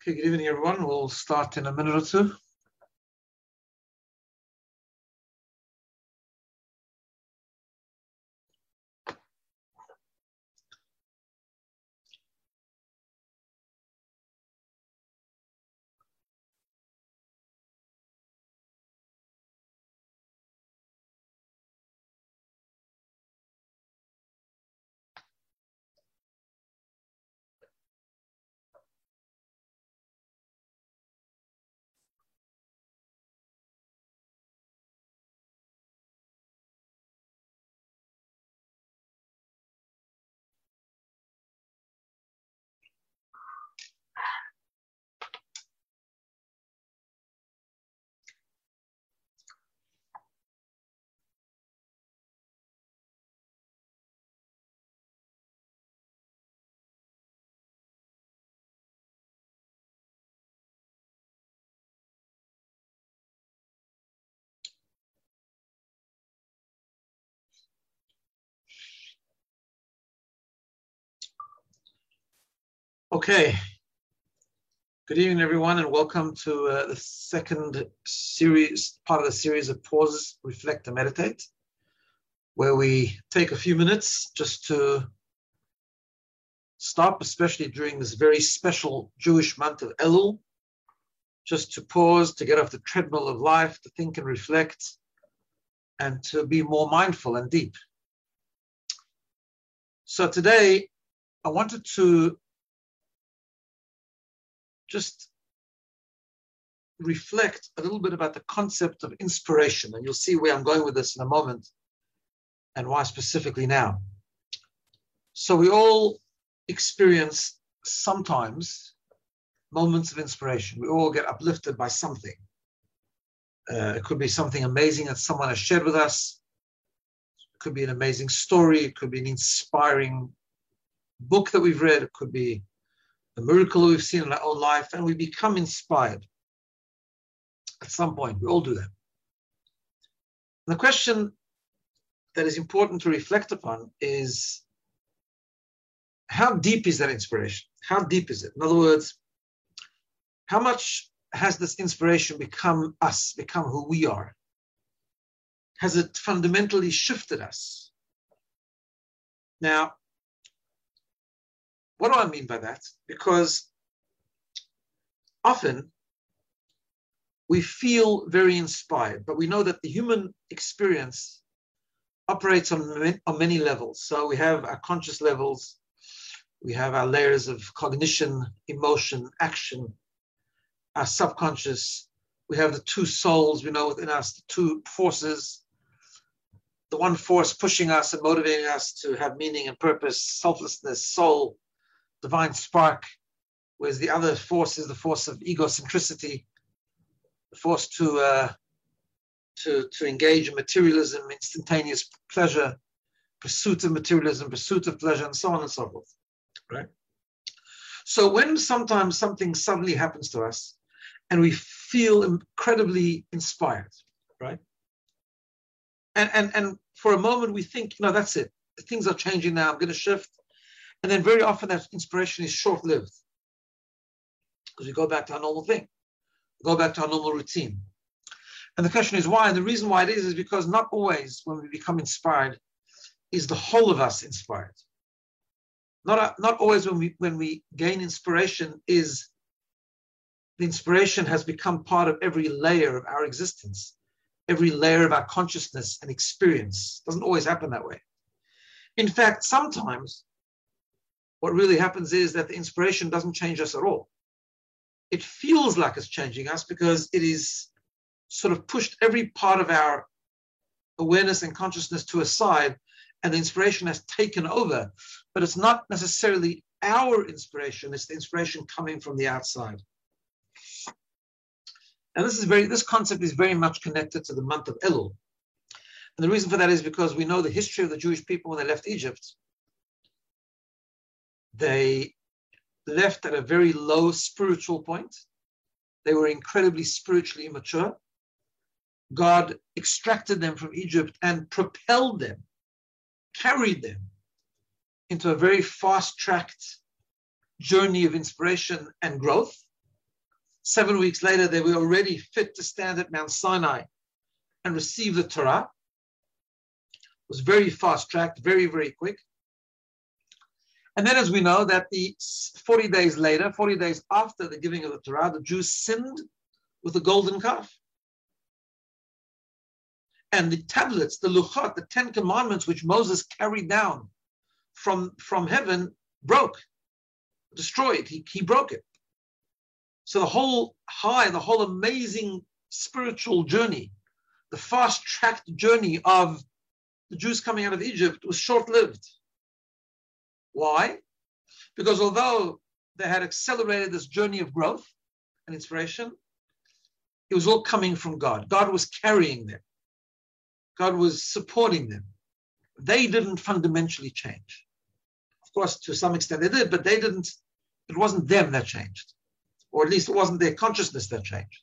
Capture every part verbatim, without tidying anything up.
Okay, good evening, everyone. We'll start in a minute or two. Okay. Good evening, everyone, and welcome to uh, the second series, part of the series of Pause, Reflect, and Meditate, where we take a few minutes just to stop, especially during this very special Jewish month of Elul, just to pause, to get off the treadmill of life, to think and reflect, and to be more mindful and deep. So today, I wanted to just reflect a little bit about the concept of inspiration, and you'll see where I'm going with this in a moment and why specifically now. So we all experience sometimes moments of inspiration. We all get uplifted by something. Uh, it could be something amazing that someone has shared with us. It could be an amazing story. It could be an inspiring book that we've read. It could be a miracle we've seen in our own life, and we become inspired at some point. We all do that. And the question that is important to reflect upon is, how deep is that inspiration? How deep is it? In other words, how much has this inspiration become us, become who we are? Has it fundamentally shifted us? Now, what do I mean by that? Because often we feel very inspired, but we know that the human experience operates on, on many levels. So we have our conscious levels, we have our layers of cognition, emotion, action, our subconscious, we have the two souls, we know within us, the two forces, the one force pushing us and motivating us to have meaning and purpose, selflessness, soul, divine spark, whereas the other force is the force of egocentricity, the force to uh, to to engage in materialism, instantaneous pleasure, pursuit of materialism, pursuit of pleasure, and so on and so forth. Right? So when sometimes something suddenly happens to us, and we feel incredibly inspired, right? And and and for a moment we think, you know, that's it. Things are changing now. I'm going to shift. And then very often that inspiration is short-lived because we go back to our normal thing, go back to our normal routine. And the question is why? And the reason why it is is because not always when we become inspired is the whole of us inspired. Not, not always when we when we gain inspiration is the inspiration has become part of every layer of our existence, every layer of our consciousness and experience. It doesn't always happen that way. In fact, sometimes what really happens is that the inspiration doesn't change us at all. It feels like it's changing us because it is sort of pushed every part of our awareness and consciousness to a side, and the inspiration has taken over. But it's not necessarily our inspiration, it's the inspiration coming from the outside. And this is very, this concept is very much connected to the month of Elul. And the reason for that is because we know the history of the Jewish people when they left Egypt. They left at a very low spiritual point. They were incredibly spiritually immature. God extracted them from Egypt and propelled them, carried them into a very fast-tracked journey of inspiration and growth. Seven weeks later, they were already fit to stand at Mount Sinai and receive the Torah. It was very fast-tracked, very, very quick. And then, as we know, that the forty days later, forty days after the giving of the Torah, the Jews sinned with the golden calf. And the tablets, the luchot, the Ten Commandments, which Moses carried down from, from heaven, broke, destroyed. He, he broke it. So the whole high, the whole amazing spiritual journey, the fast-tracked journey of the Jews coming out of Egypt was short-lived. Why? Because although they had accelerated this journey of growth and inspiration, it was all coming from God. God was carrying them. God was supporting them. They didn't fundamentally change. Of course, to some extent they did, but they didn't, it wasn't them that changed. Or at least it wasn't their consciousness that changed.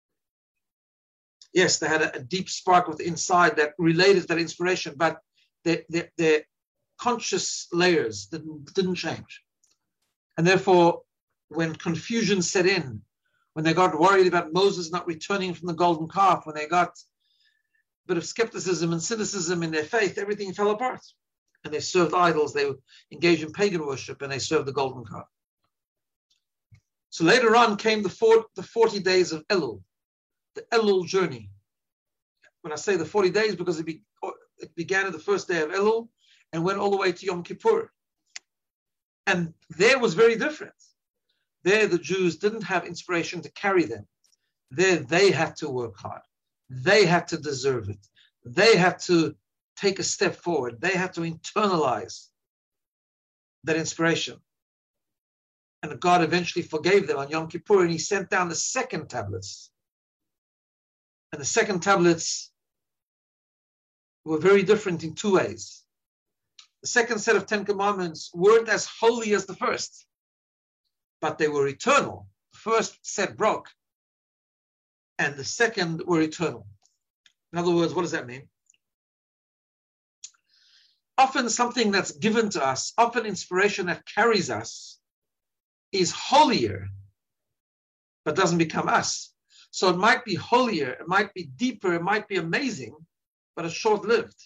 Yes, they had a, a deep spark within inside that related to that inspiration, but their, their, their conscious layers didn't, didn't change. And therefore, when confusion set in, when they got worried about Moses not returning from the golden calf, when they got a bit of skepticism and cynicism in their faith, everything fell apart. And they served idols, they engaged in pagan worship, and they served the golden calf. So later on came the, four, the forty days of Elul, the Elul journey. When I say the forty days, because it, be, it began at the first day of Elul and went all the way to Yom Kippur. And there was very different. There the Jews didn't have inspiration to carry them. There they had to work hard. They had to deserve it. They had to take a step forward. They had to internalize that inspiration. And God eventually forgave them on Yom Kippur, and he sent down the second tablets. And the second tablets were very different in two ways. The second set of Ten Commandments weren't as holy as the first, but they were eternal. The first set broke, and the second were eternal. In other words, what does that mean? Often something that's given to us, often inspiration that carries us, is holier, but doesn't become us. So it might be holier, it might be deeper, it might be amazing, but it's short-lived.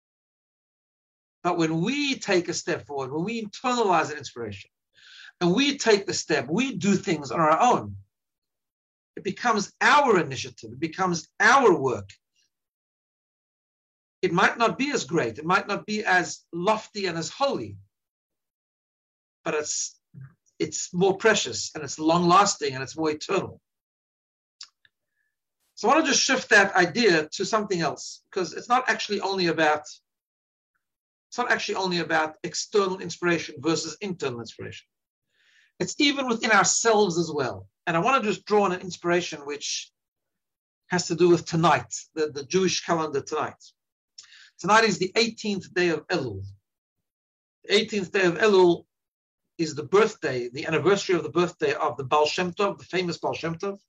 But when we take a step forward, when we internalize an inspiration, and we take the step, we do things on our own, it becomes our initiative, it becomes our work. It might not be as great, it might not be as lofty and as holy, but it's it's more precious and it's long-lasting and it's more eternal. So I want to just shift that idea to something else, because it's not actually only about it's not actually only about external inspiration versus internal inspiration. It's even within ourselves as well. And I want to just draw on an inspiration which has to do with tonight, the, the Jewish calendar tonight. Tonight is the eighteenth day of Elul. The eighteenth day of Elul is the birthday, the anniversary of the birthday of the Baal Shem Tov, the famous Baal Shem Tov.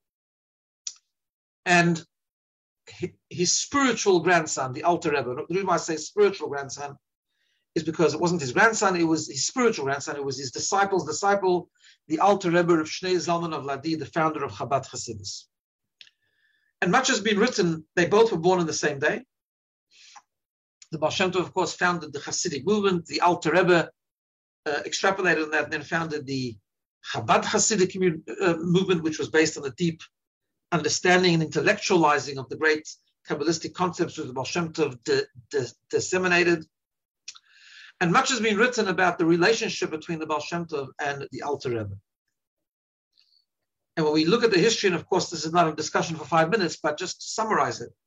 And his spiritual grandson, the Alter Rebbe, the reason why I say spiritual grandson is because it wasn't his grandson, it was his spiritual grandson, it was his disciple's disciple, the Alter Rebbe of Shnei Zalman of Ladi, the founder of Chabad Hasidus. And much has been written, they both were born on the same day. The Baal Shem Tov, of course, founded the Hasidic movement, the Alter Rebbe uh, extrapolated on that and then founded the Chabad Hasidic uh, movement, which was based on the deep understanding and intellectualizing of the great Kabbalistic concepts which the Baal Shem Tov de, de, disseminated. And much has been written about the relationship between the Baal Shem Tov and the Alter Rebbe. And when we look at the history, and of course this is not a discussion for five minutes, but just to summarize it,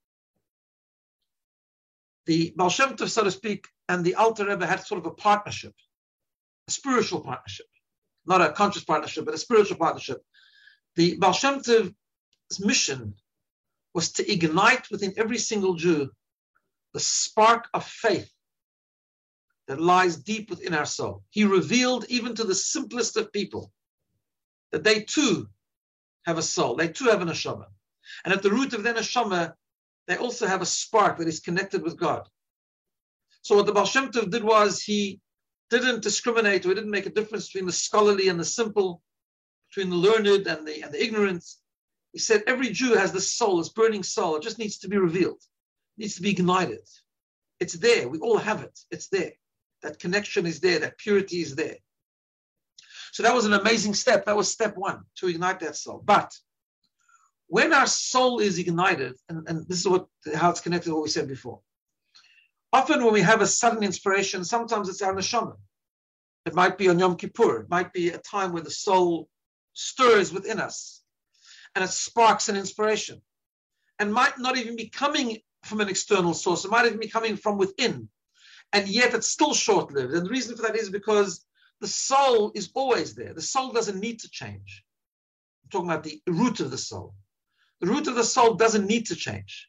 the Baal Shem Tov, so to speak, and the Alter Rebbe had sort of a partnership, a spiritual partnership, not a conscious partnership, but a spiritual partnership. The Baal Shem Tov's mission was to ignite within every single Jew the spark of faith that lies deep within our soul. He revealed even to the simplest of people that they too have a soul, they too have a neshama. And at the root of their neshama, they also have a spark that is connected with God. So what the Baal Shem Tov did was he didn't discriminate, or he didn't make a difference between the scholarly and the simple. between the learned and the, and the ignorant. He said every Jew has this soul, this burning soul. It just needs to be revealed. It needs to be ignited. It's there. We all have it. It's there. That connection is there. That purity is there. So that was an amazing step. That was step one, to ignite that soul. But when our soul is ignited, and, and this is what how it's connected to what we said before. Often when we have a sudden inspiration, sometimes it's our neshama. It might be on Yom Kippur. It might be a time where the soul stirs within us and it sparks an inspiration. And might not even be coming from an external source. It might even be coming from within. And yet it's still short-lived. And the reason for that is because the soul is always there. The soul doesn't need to change. I'm talking about the root of the soul. The root of the soul doesn't need to change.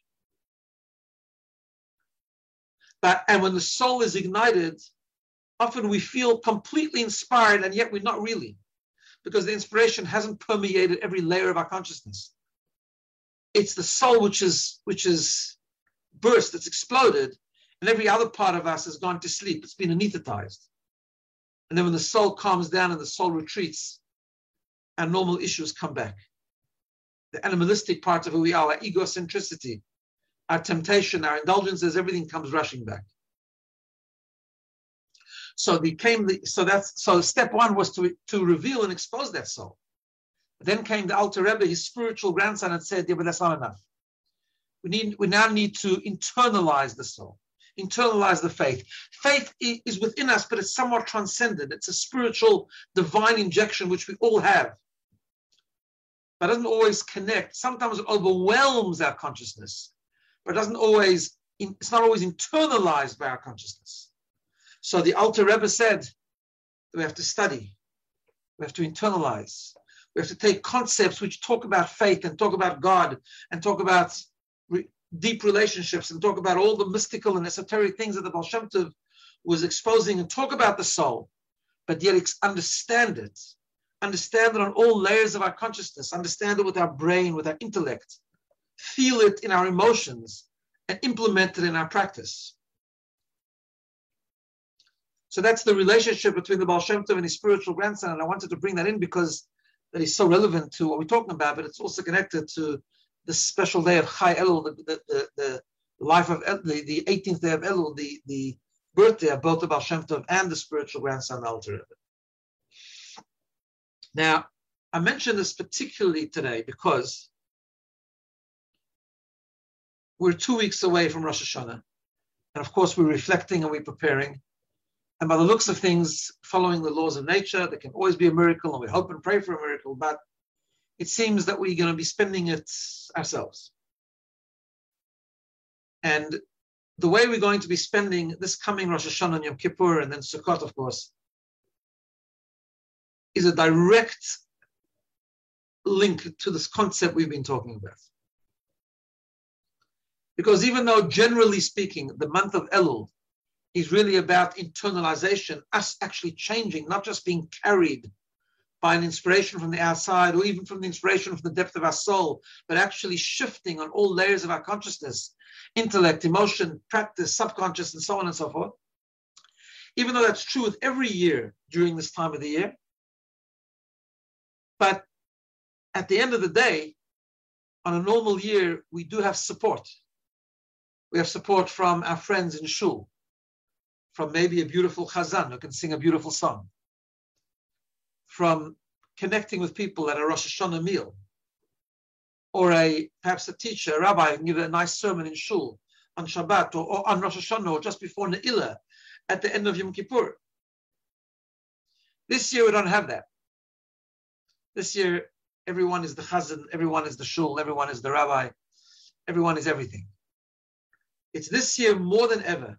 But, and when the soul is ignited, often we feel completely inspired, and yet we're not really, because the inspiration hasn't permeated every layer of our consciousness. It's the soul which is which is burst, it's exploded, and every other part of us has gone to sleep. It's been anesthetized. And then when the soul calms down and the soul retreats, our normal issues come back. The animalistic part of who we are, our egocentricity, our temptation, our indulgences, everything comes rushing back. So the came the so that's so step one was to, to reveal and expose that soul. Then came the Alter Rebbe, his spiritual grandson, and said, yeah, but that's not enough. We need we now need to internalize the soul, internalize the faith. Faith is within us, but it's somewhat transcendent. It's a spiritual divine injection which we all have. But it doesn't always connect. Sometimes it overwhelms our consciousness. But it doesn't always, it's not always internalized by our consciousness. So the Alter Rebbe said, we have to study, we have to internalize, we have to take concepts which talk about faith and talk about God and talk about re- deep relationships and talk about all the mystical and esoteric things that the Baal Shem Tov was exposing, and talk about the soul, but yet understand it, understand it on all layers of our consciousness, understand it with our brain, with our intellect, feel it in our emotions, and implement it in our practice. So that's the relationship between the Baal Shem Tov and his spiritual grandson, and I wanted to bring that in because that is so relevant to what we're talking about, but it's also connected to the special day of Chai Elul, the, the, the, the life of El, the, the eighteenth day of Elul, the, the birthday of both the Baal Shem Tov and the spiritual grandson Alter Rebbe. Now, I mention this particularly today because we're two weeks away from Rosh Hashanah. And of course, we're reflecting and we're preparing. And by the looks of things, following the laws of nature, there can always be a miracle, and we hope and pray for a miracle, but it seems that we're going to be spending it ourselves. And the way we're going to be spending this coming Rosh Hashanah and Yom Kippur, and then Sukkot, of course, is a direct link to this concept we've been talking about. Because even though, generally speaking, the month of Elul is really about internalization, us actually changing, not just being carried by an inspiration from the outside or even from the inspiration from the depth of our soul, but actually shifting on all layers of our consciousness, intellect, emotion, practice, subconscious, and so on and so forth. Even though that's true with every year during this time of the year. But at the end of the day, on a normal year, we do have support. We have support from our friends in Shul, from maybe a beautiful chazan who can sing a beautiful song, from connecting with people at a Rosh Hashanah meal, or a perhaps a teacher, a rabbi who can give a nice sermon in Shul on Shabbat, or, or on Rosh Hashanah, or just before Ne'ilah at the end of Yom Kippur. This year we don't have that. This year everyone is the chazan, everyone is the shul, everyone is the rabbi, everyone is everything. It's this year more than ever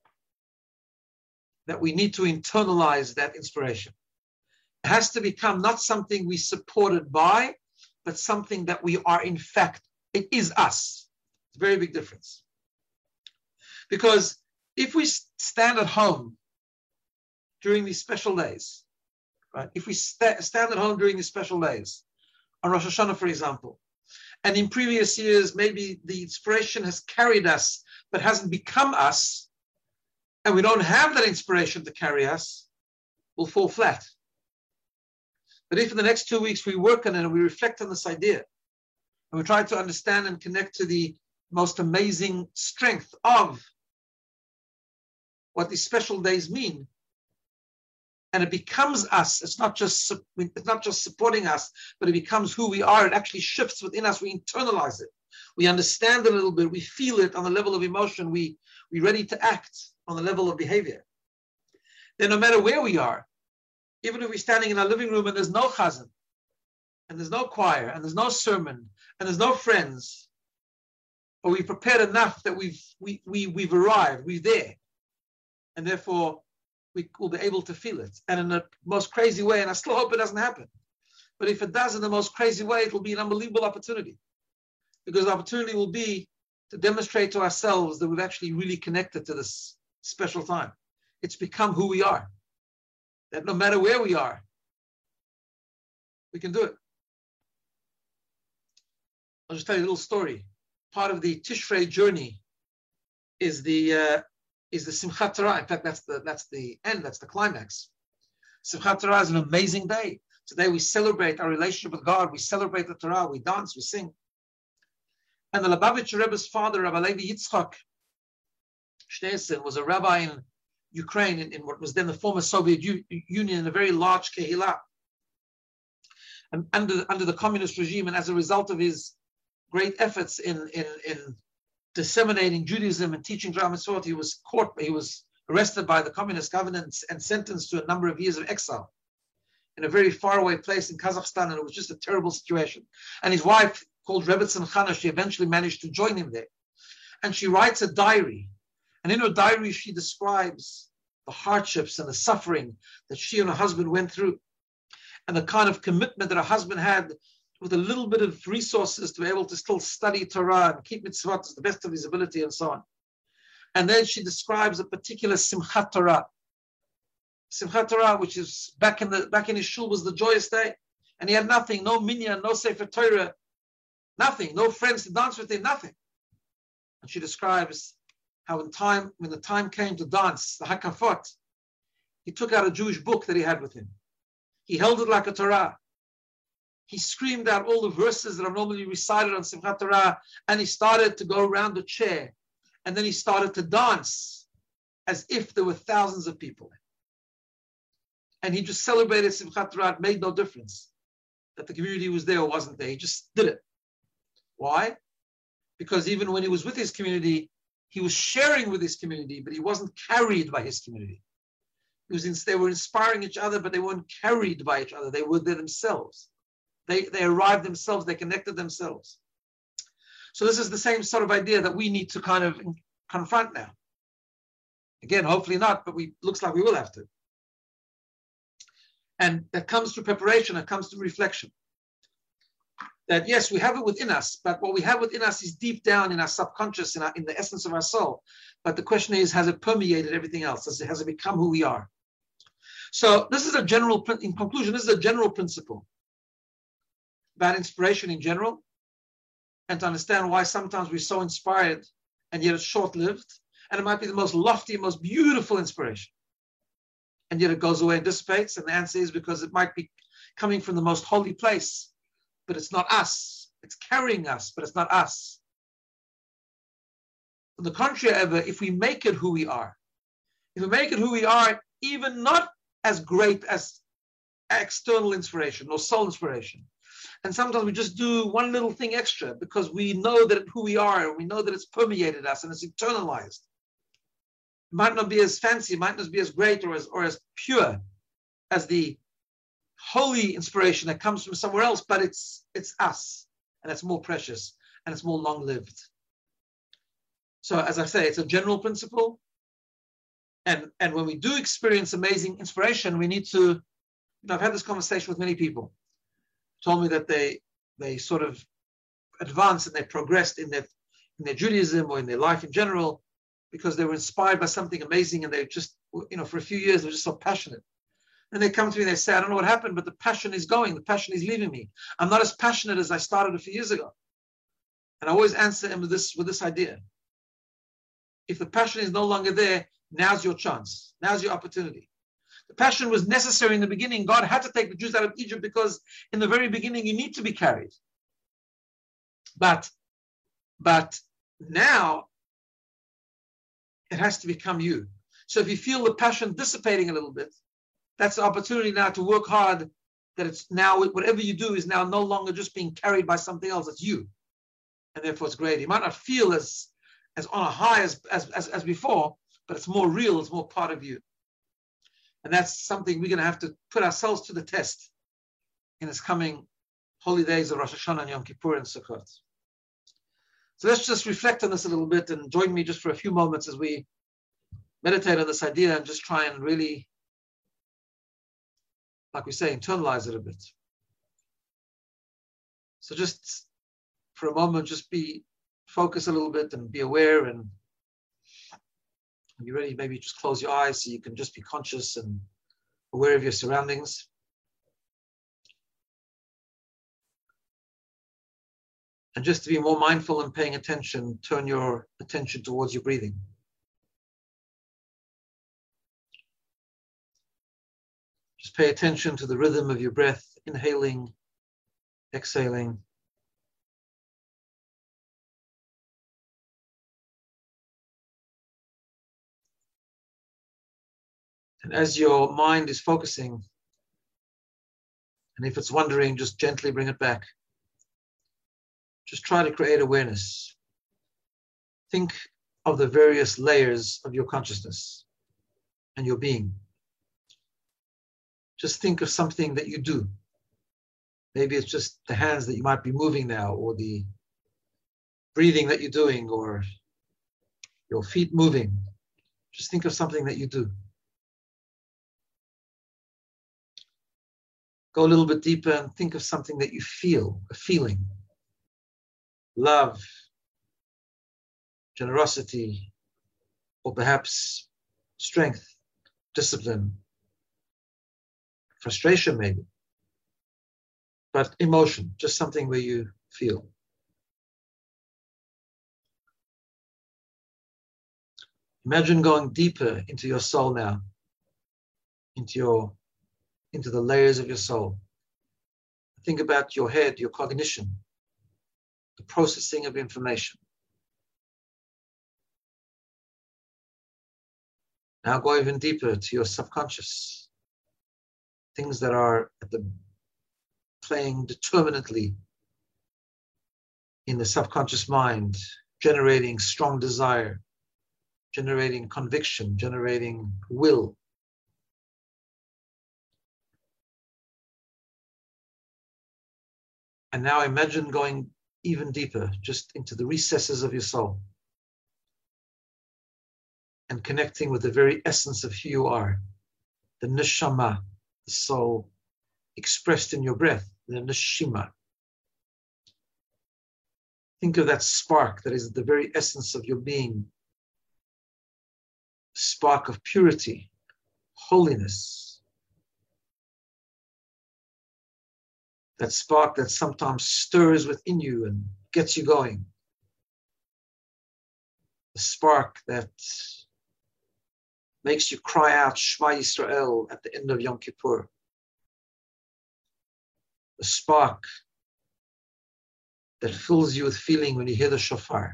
that we need to internalize that inspiration. It has to become not something we supported by, but something that we are in fact, it is us. It's a very big difference. Because if we stand at home during these special days, right? If we st- stand at home during these special days, on Rosh Hashanah, for example, and in previous years, maybe the inspiration has carried us, but hasn't become us, and we don't have that inspiration to carry us, we'll fall flat. But if in the next two weeks we work on it and we reflect on this idea, and we try to understand and connect to the most amazing strength of what these special days mean, and it becomes us, it's not just it's not just supporting us, but it becomes who we are. It actually shifts within us. We internalize it. We understand it a little bit. We feel it on the level of emotion. We, we're ready to act on the level of behavior. Then no matter where we are, even if we're standing in our living room and there's no chazan, and there's no choir, and there's no sermon, and there's no friends, but we've prepared enough that we've, we, we, we've arrived, we're there. And therefore, we will be able to feel it. And in the most crazy way, and I still hope it doesn't happen, but if it does in the most crazy way, it will be an unbelievable opportunity. Because the opportunity will be to demonstrate to ourselves that we've actually really connected to this special time. It's become who we are. That no matter where we are, we can do it. I'll just tell you a little story. Part of the Tishrei journey is the uh, is the Simchat Torah. In fact, that's the that's the end. That's the climax. Simchat Torah is an amazing day. Today we celebrate our relationship with God. We celebrate the Torah. We dance. We sing. And the Lubavitcher Rebbe's father, Rabbi Levi Yitzchak Shneisen, was a rabbi in Ukraine, in, in what was then the former Soviet U- Union, in a very large kehillah. And under under the communist regime, and as a result of his great efforts in in in disseminating Judaism and teaching Torah Mitzvot, he was caught, he was arrested by the communist government and sentenced to a number of years of exile in a very faraway place in Kazakhstan, and it was just a terrible situation. And his wife, called Rebbetzin Chana, she eventually managed to join him there. And she writes a diary. And in her diary, she describes the hardships and the suffering that she and her husband went through, and the kind of commitment that her husband had with a little bit of resources to be able to still study Torah and keep mitzvot to the best of his ability and so on. And then she describes a particular Simchat Torah. Simchat Torah, which is back in the back in his shul, was the joyous day. And he had nothing, no minyan, no Sefer Torah, nothing, no friends to dance with him, nothing. And she describes how in time, when the time came to dance, the Hakafot, he took out a Jewish book that he had with him. He held it like a Torah. He screamed out all the verses that are normally recited on Simchat Torah, and he started to go around the chair. And then he started to dance as if there were thousands of people. And he just celebrated Simchat Torah. It made no difference that the community was there or wasn't there. He just did it. Why? Because even when he was with his community, he was sharing with his community, but he wasn't carried by his community. It was in, they were inspiring each other, but they weren't carried by each other. They were there themselves. They, they arrived themselves. They connected themselves. So this is the same sort of idea that we need to kind of confront now. Again, hopefully not, but we looks like we will have to. And that comes through preparation. It comes through reflection. That yes, we have it within us, but what we have within us is deep down in our subconscious, in, our, in the essence of our soul. But the question is, has it permeated everything else? Has it, has it become who we are? So this is a general, in conclusion, this is a general principle about inspiration in general, and to understand why sometimes we're so inspired and yet it's short-lived, and it might be the most lofty, most beautiful inspiration, and yet it goes away and dissipates. And the answer is because it might be coming from the most holy place, but it's not us. It's carrying us, but it's not us. On the contrary, however, if we make it who we are, if we make it who we are, even not as great as external inspiration or soul inspiration, and sometimes we just do one little thing extra because we know that who we are, and we know that it's permeated us and it's internalized. It might not be as fancy, it might not be as great or as, or as pure as the holy inspiration that comes from somewhere else, but it's it's us, and it's more precious, and it's more long-lived. So as I say, it's a general principle, and and when we do experience amazing inspiration, we need to, you know, I've had this conversation with many people, told me that they they sort of advanced and they progressed in their in their Judaism or in their life in general because they were inspired by something amazing, and they just, you know, for a few years they were just so passionate. And they come to me and they say, I don't know what happened, but the passion is going. The passion is leaving me. I'm not as passionate as I started a few years ago. And I always answer them with this, with this idea. If the passion is no longer there, now's your chance. Now's your opportunity. The passion was necessary in the beginning. God had to take the Jews out of Egypt because in the very beginning you need to be carried. But, but now it has to become you. So if you feel the passion dissipating a little bit, that's the opportunity now to work hard, that it's now, whatever you do is now no longer just being carried by something else, it's you. And therefore it's great. You might not feel as, as on a high as, as, as, as before, but it's more real, it's more part of you. And that's something we're going to have to put ourselves to the test in this coming holy days of Rosh Hashanah and Yom Kippur and Sukkot. So let's just reflect on this a little bit and join me just for a few moments as we meditate on this idea and just try and really, like we say, internalize it a bit. So just for a moment, just be, focus a little bit and be aware, and when you're ready, maybe just close your eyes so you can just be conscious and aware of your surroundings. And just to be more mindful and paying attention, turn your attention towards your breathing. Just pay attention to the rhythm of your breath, inhaling, exhaling. And as your mind is focusing, and if it's wandering, just gently bring it back. Just try to create awareness. Think of the various layers of your consciousness and your being. Just think of something that you do. Maybe it's just the hands that you might be moving now, or the breathing that you're doing, or your feet moving. Just think of something that you do. Go a little bit deeper and think of something that you feel, a feeling. Love, generosity, or perhaps strength, discipline, frustration maybe. But emotion, just something where you feel. Imagine going deeper into your soul now, into your into the layers of your soul. Think about your head, your cognition, the processing of information. Now go even deeper to your subconscious, things that are at the playing determinately in the subconscious mind, generating strong desire, generating conviction, generating will. And now imagine going even deeper, just into the recesses of your soul, and connecting with the very essence of who you are, the neshama, the soul, expressed in your breath, the neshima. Think of that spark that is the very essence of your being, spark of purity, holiness. That spark that sometimes stirs within you and gets you going. The spark that makes you cry out Shema Yisrael at the end of Yom Kippur. The spark that fills you with feeling when you hear the shofar.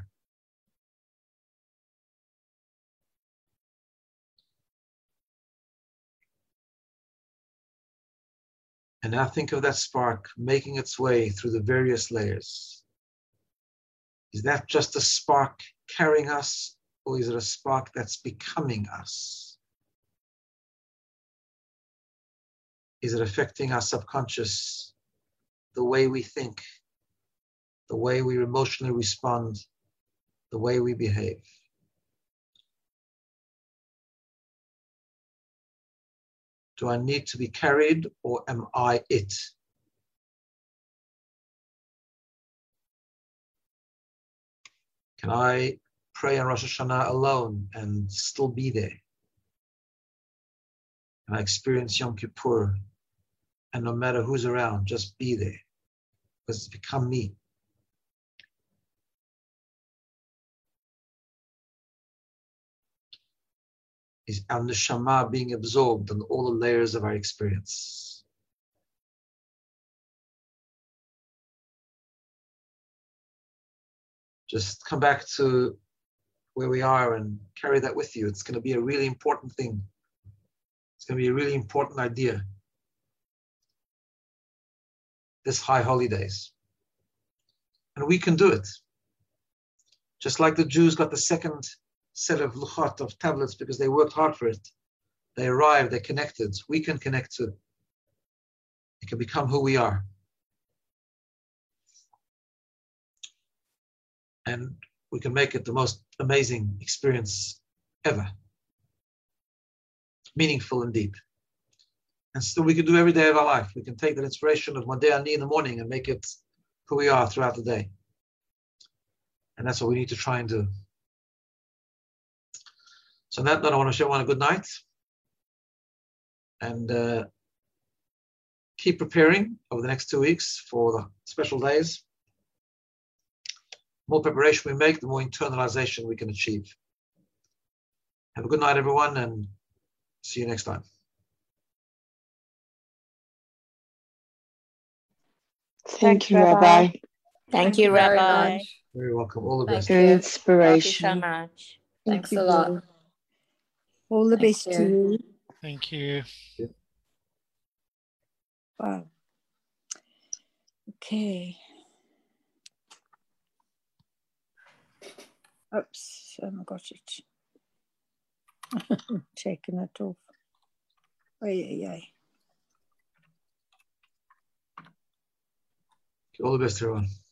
And now think of that spark making its way through the various layers. Is that just a spark carrying us, or is it a spark that's becoming us? Is it affecting our subconscious, the way we think, the way we emotionally respond, the way we behave? Do I need to be carried, or am I it? Can I pray on Rosh Hashanah alone and still be there? Can I experience Yom Kippur and no matter who's around, just be there? Because it's become me. is our neshama being absorbed in all the layers of our experience. Just come back to where we are and carry that with you. It's going to be a really important thing. It's going to be a really important idea this high holidays. And we can do it. Just like the Jews got the second set of luchot, of tablets, because they worked hard for it. They arrived, they connected. We can connect too. It can become who we are. And we can make it the most amazing experience ever. Meaningful and deep. And still we can do every day of our life. We can take that inspiration of Modeh Ani in the morning and make it who we are throughout the day. And that's what we need to try and do. So on that note, I want to wish everyone a good night. And uh, keep preparing over the next two weeks for the special days. The more preparation we make, the more internalization we can achieve. Have a good night, everyone, and see you next time. Thank you, Rabbi. Thank you, Rabbi. Very welcome. All the Thank best. you. Very Thank you inspirational. so much. Thank Thanks you, a lot. Lord. All the Thank best you. to you. Thank you. Wow. Okay. Oops, I haven't got it. Taking it off. Oh, yeah, yeah. All the best, everyone.